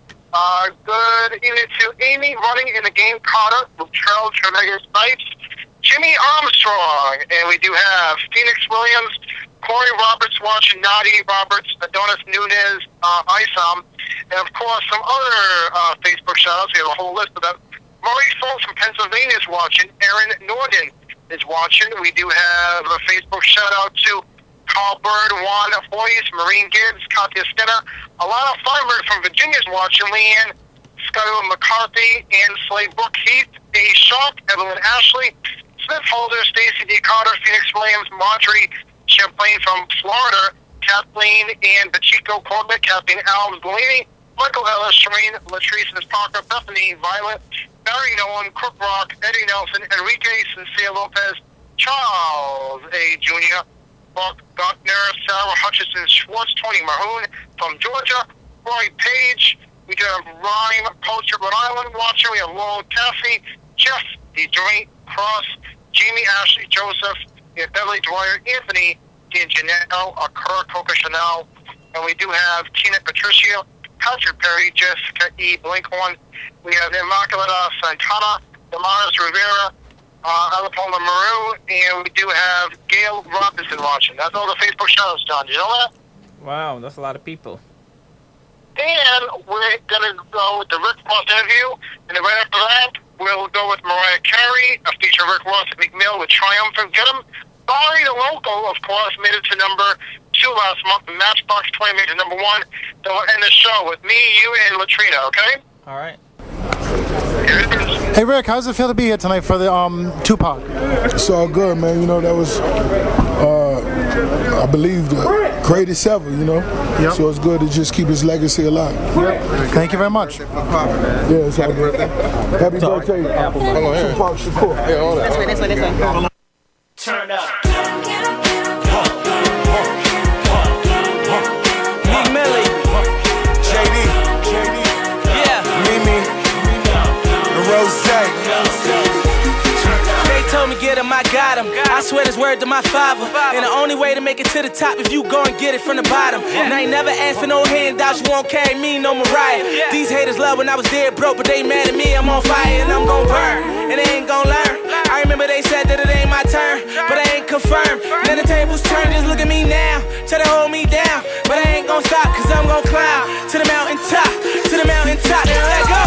good evening to Amy running in the game Carter with Charles Tremega Snipes, Jimmy Armstrong, and we do have Phoenix Williams, Corey Roberts watching, Nadi Roberts, Adonis Nunez, Isam, and of course some other Facebook shoutouts. We have a whole list of them. Murray Folks from Pennsylvania is watching. Aaron Norden is watching. We do have a Facebook shoutout to Carl Bird, Juan Foyes, Marine Gibbs, Katya Skinner, Alana Feinberg from Virginia is watching, Leanne Scott McCarthy, and Slade Brook Heath, A. Sharp, Evelyn Ashley, Smith Holder, Stacy D. Carter, Phoenix Williams, Marjorie Champlain from Florida, Kathleen and Pachico Corbett, Kathleen Alves Delaney, Michael Ellis, Shereen Latrice Parker, Bethany Violet, Barry Nolan, Crook Rock, Eddie Nelson, Enrique Sincere Lopez, Charles A. Jr., Mark Gottner, Sarah Hutchison Schwartz, Tony Mahoon from Georgia, Roy Page. We do have Rhyme Poacher, Rhode Island watcher. We have Laurel Cassie, Jeff DeDrain Cross, Jamie Ashley Joseph, we have Beverly Dwyer, Anthony D'Angenello, Kerr Coca Chanel, and we do have Tina Patricia, Patrick Perry, Jessica E. Blinkhorn. We have Immaculata Santana, Damaris Rivera, Alapona Maru, and we do have Gail Robinson watching. That's all the Facebook shoutouts, John. Do you know that? Wow, that's a lot of people. And we're going to go with the Rick Ross interview, and then right after that, we'll go with Mariah Carey, a feature of Rick Ross at McMill with Triumphant. Get him. Barry the Local, of course, made it to number 2 last month, and Matchbox 20 made it number 1. Then we'll end the show with me, you, and Latrina, okay? All right. Hey Rick, how does it feel to be here tonight for the Tupac? It's all good, man. You know, that was, I believe, the greatest ever, you know? Yep. So it's good to just keep his legacy alive. Yep. Thank you very much. Yeah, it's all good. Happy birthday, Tupac Shakur. Yeah, all that. This way. Turn up. Get him, I got him. I swear this word to my father. And the only way to make it to the top if you go and get it from the bottom. And I ain't never asked for no handouts. You won't carry me, no Mariah. These haters love when I was dead broke, but they mad at me. I'm on fire and I'm gon' burn, and they ain't gon' learn. I remember they said that it ain't my turn, but I ain't confirmed. Now the tables turn, just look at me now. Try to hold me down, but I ain't gon' stop, cause I'm gon' climb to the mountain top, to the mountain top. Now let go.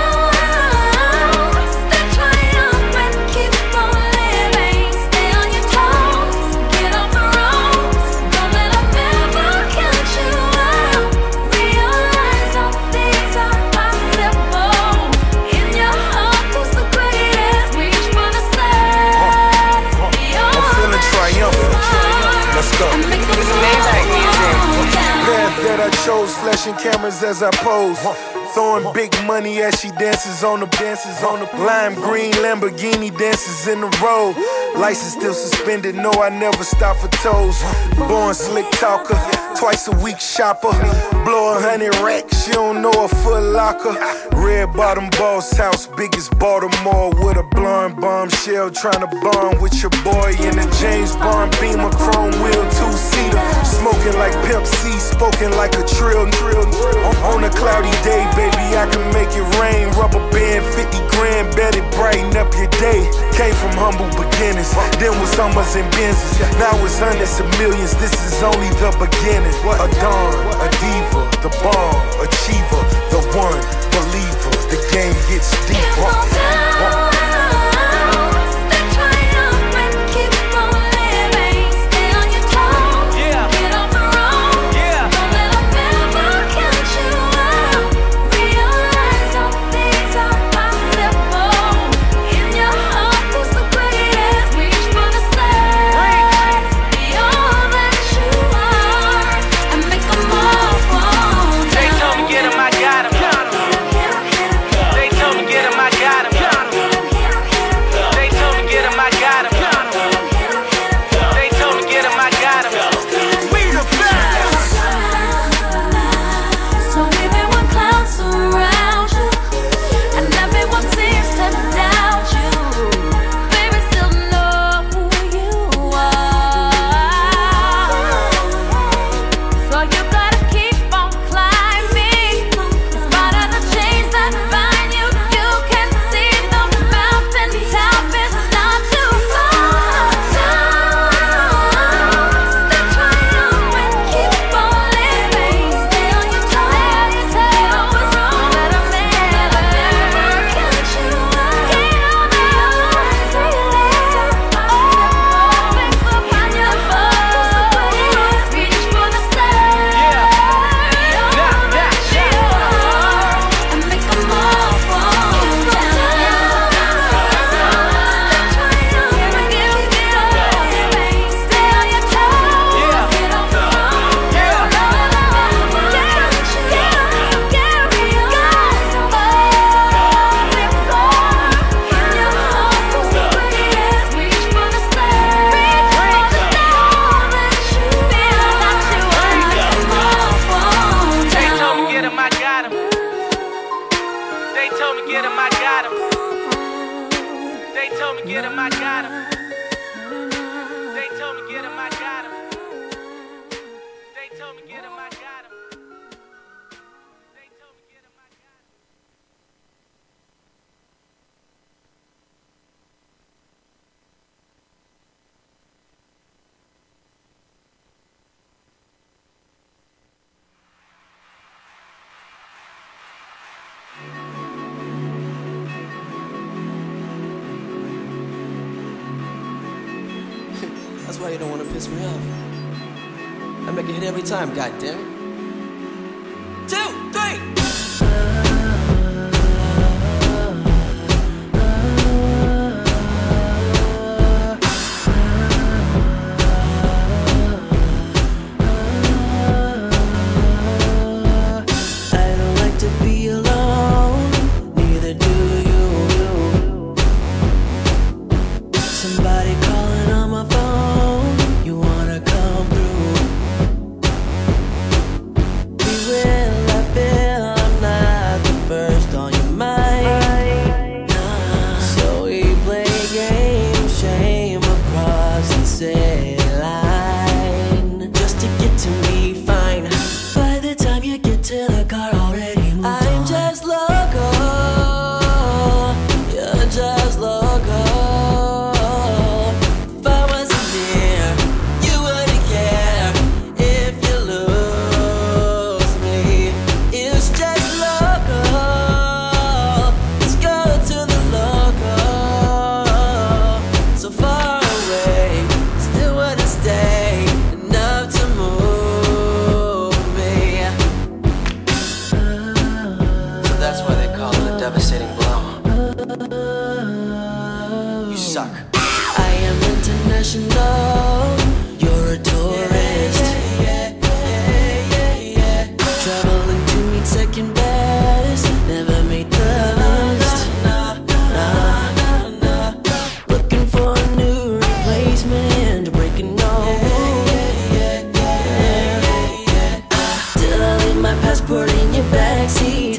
That I chose flashing cameras as I pose, throwing big money as she dances on the lime green Lamborghini dances in the road. License still suspended, no, I never stop for toes. Born slick talker, twice a week shopper. Blow 100 racks, she don't know a Foot Locker. Red bottom boss house, biggest Baltimore, with a blonde bombshell trying to bond with your boy in a James Bond Beamer, chrome wheel 2-seater. Smoking like Pimp C, spoken like a trill. On a cloudy day, baby, I can make it rain. Rubber band, 50 grand, bet it brighten up your day. Came from humble beginnings, then was Hummers and Benzes. Now it's hundreds of millions, this is only the beginning. A dawn, a diva, the bomb, achiever, the one believer. The game gets deeper. That's why you don't want to piss me off. I make a hit every time, goddammit. 2, 3. Somebody calling on my phone. You wanna come through? Be real, I feel I'm not the first on your mind. So we play games, shame across the city line, just to get to me fine. By the time you get to the car, already moved on. I'm just loco. You're just loco. Devastating blow. You suck. I am international. You're a tourist. Traveling to meet second best. Never made the list. Looking for a new replacement to break a nose. Did I leave my passport in your backseat?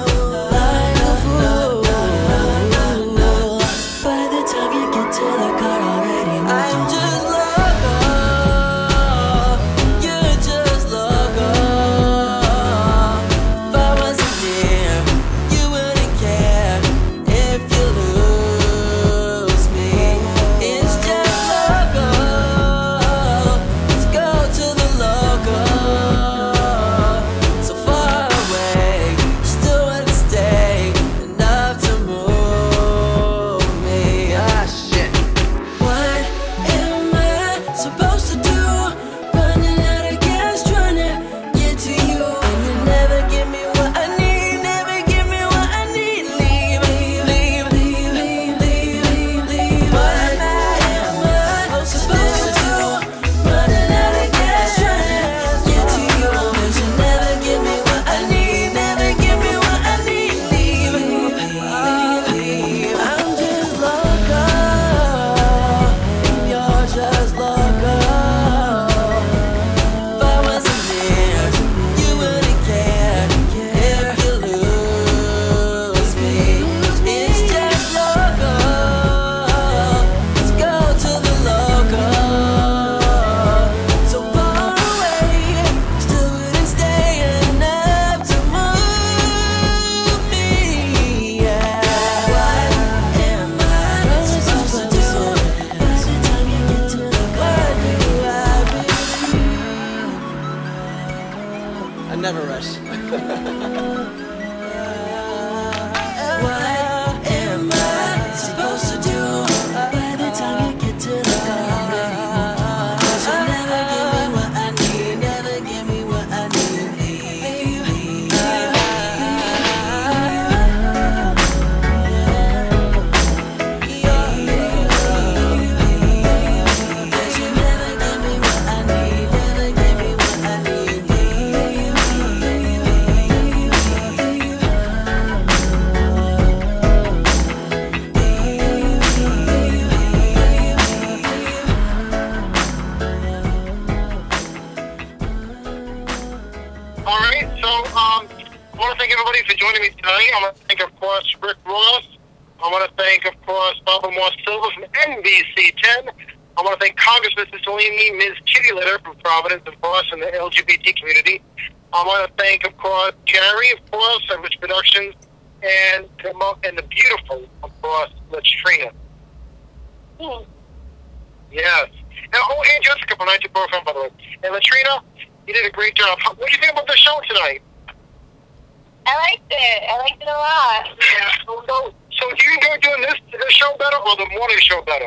Never rush. What am I supposed to do by the time you get to the car? Cause you'll never give me what I need, never give me what I need. Cause you never give me what I need, never give me what I need. Alright, so I want to thank everybody for joining me tonight. I want to thank, of course, Rick Ross. I want to thank, of course, Barbara Moore Silva from NBC 10. I want to thank Congressman Cicilline, Ms. Kitty Litter from Providence, of course, and the LGBT community. I want to thank, of course, Gary, of course, and Rich Productions, and the beautiful, of course, Latrina. Yes. Now, and Jessica from Night Girlfriend, by the way. And Latrina, you did a great job. What do you think about the show tonight? I liked it. I liked it a lot. Yeah. So do you enjoy doing this show better or the morning show better?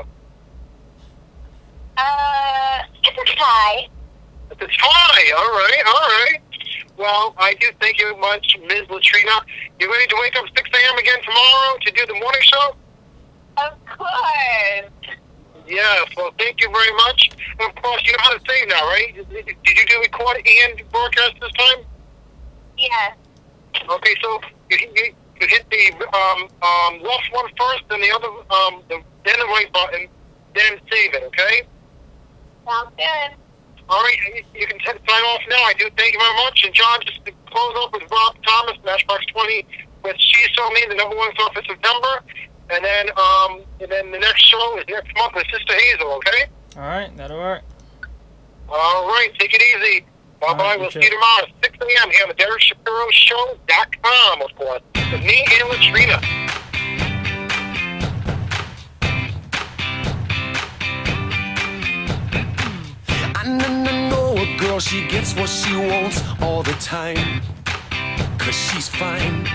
It's a tie. It's a tie. All right. Well, I do thank you much, Ms. Latrina. You ready to wake up 6 a.m. again tomorrow to do the morning show? Of course. Yes. Well, thank you very much. And of course, you know how to sing now, right? Did you do record and broadcast this time? Yes. Okay, so you hit the left one first, then the other, then the right button, then save it. Okay. Sounds good. All right, you can sign off now. I do thank you very much. And John, just to close up with Rob Thomas, Matchbox 20, with She Saw Me, the #1 song for September. And then the next show is next month with Sister Hazel, okay? All right, that'll work. All right, take it easy. Bye-bye. We'll see you tomorrow at 6 a.m. here on the DerekShapiroShow.com, of course, with me and Latrina. I know a girl, she gets what she wants all the time, 'cause she's fine.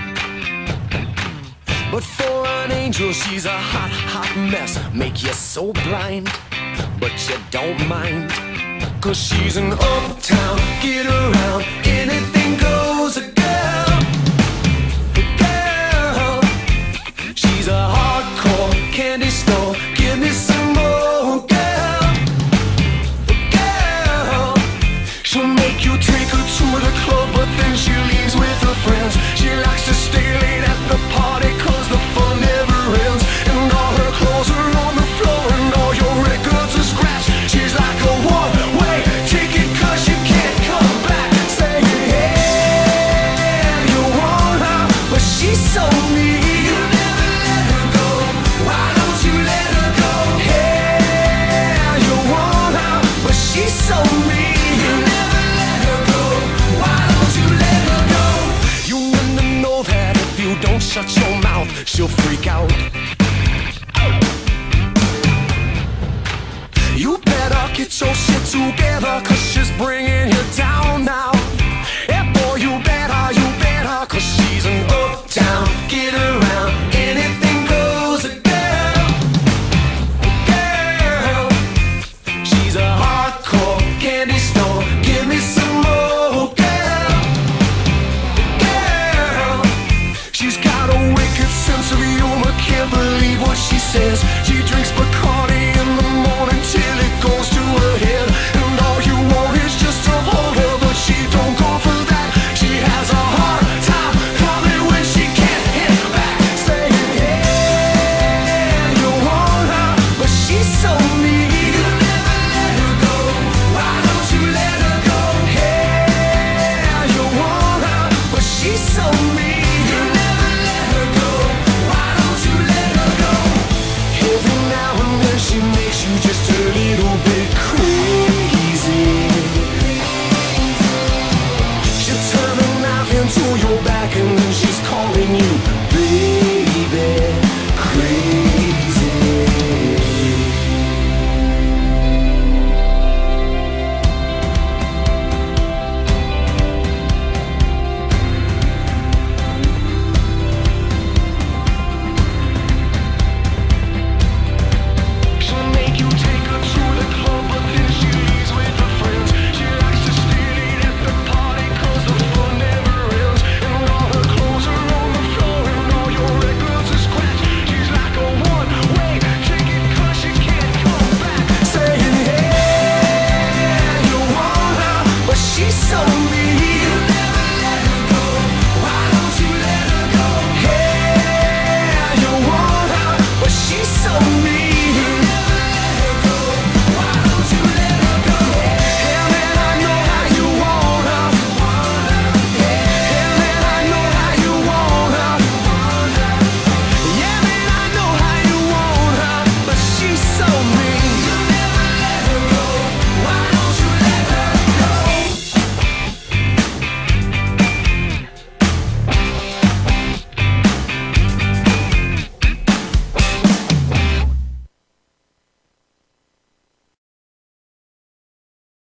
But for an angel, she's a hot, hot mess. Make you so blind, but you don't mind. 'Cause she's an uptown, get around, anything goes, a girl. A girl. She's a hardcore candy store, give me some more, girl. A girl. She'll make you take her to the club, but then she leaves with her friends. She likes to stay late at the party, 'cause the fun never ends. And all her clothes are on the floor, and all your records are scratched. She's like a one-way ticket, 'cause you can't come back. Saying, hey, you want her, but she's so mean. You never let her go, why don't you let her go? Hey, you want her, but she's so mean. You never let her go, why don't you let her go? You never know that if you don't shut your mouth, she'll freak out. You better get your shit together, 'cause she's bringing you down now. Yeah, boy, you better, 'cause she's an uptown, get around, anything goes, a girl. A girl. She's a hardcore candy store, give me some more, girl. A girl. She's got a wicked sense of humor, can't believe what she says. She drinks Bacardi in the morning till it goes to her head. And all you want is just to hold her, but she don't go for that. She has a hard time coming when she can't hit back. Saying, hey, you want her, but she's so mean. You never let her go, why don't you let her go? Hey, you want her, but she's so mean. You never let her go, why don't you let her go? Every now and then she makes you just a little bit crazy. She'll turn a knife into your back, and then she's calling you baby crazy. She'll make you take her to the club, but then she leaves with her friends. She likes to stay late at the party, 'cause the fun never ends. And all her clothes are on the floor, and all your records are scratched. She's like a one-way ticket, 'cause she can't come back. Saying, hey, you want her, but she's so mean.